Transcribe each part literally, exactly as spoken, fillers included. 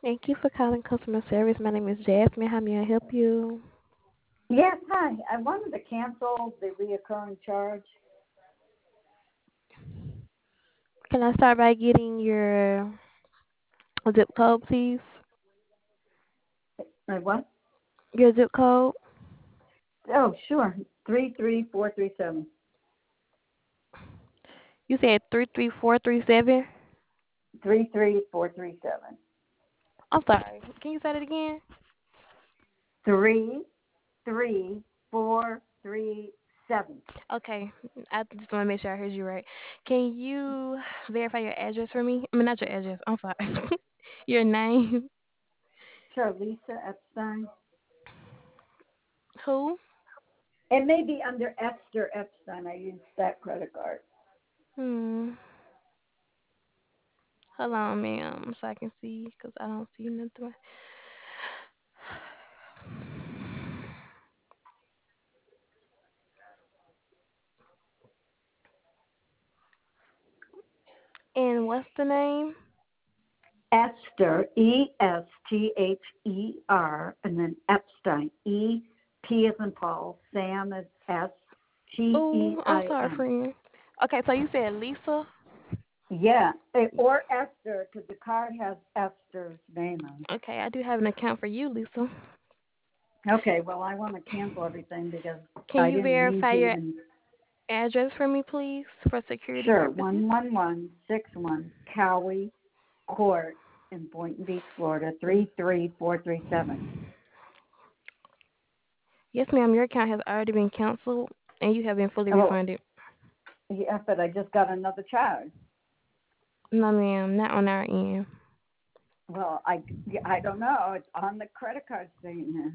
Thank you for calling customer service. My name is Jasmine. How may I help you? Yes, hi. I wanted to cancel the reoccurring charge. Can I start by getting your zip code, please? Uh, what? Your zip code? Oh, sure. Three three four three seven. You said three three four three seven? Three three four three seven. I'm sorry. Can you say that again? Three three four three seven. Okay. I just want to make sure I heard you right. Can you verify your address for me? I mean, not your address. I'm sorry. Your name? Sure, Lisa Epstein. Who? It may be under Esther Epstein. I used that credit card. Hmm. Hold on, ma'am, so I can see, because I don't see nothing. And what's the name? Esther, E S T H E R, and then Epstein, E P as in Paul, Sam is S T E Oh, I'm I sorry, N. friend. Okay, so you said Lisa? Yeah, eh, or Esther, because the card has Esther's name on Okay, I do have an account for you, Lisa. it. Okay, well, I want to cancel everything because Can I you didn't mean verify to your even. address for me, please, for security Sure, purposes? one one one six one Cowie Court in Boynton Beach, Florida, three three four three seven. Yes, ma'am, your account has already been canceled and you have been fully Oh, refunded. yeah, but I just got another charge. No, ma'am, not on our end. Well, I, I don't know. It's on the credit card statement.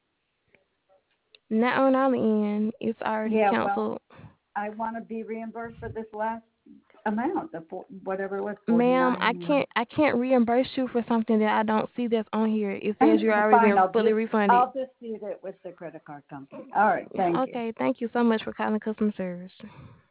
Not on our end. It's already Yeah, well, canceled. I want to be reimbursed for this last amount, the four, whatever it was, forty Ma'am, I nine. can't I can't reimburse you for something that I don't see that's on here. It says you're already Fine, been I'll fully just refunded. I'll dispute it with the credit card company. All right, thank you. Okay, thank you so much for calling customer service.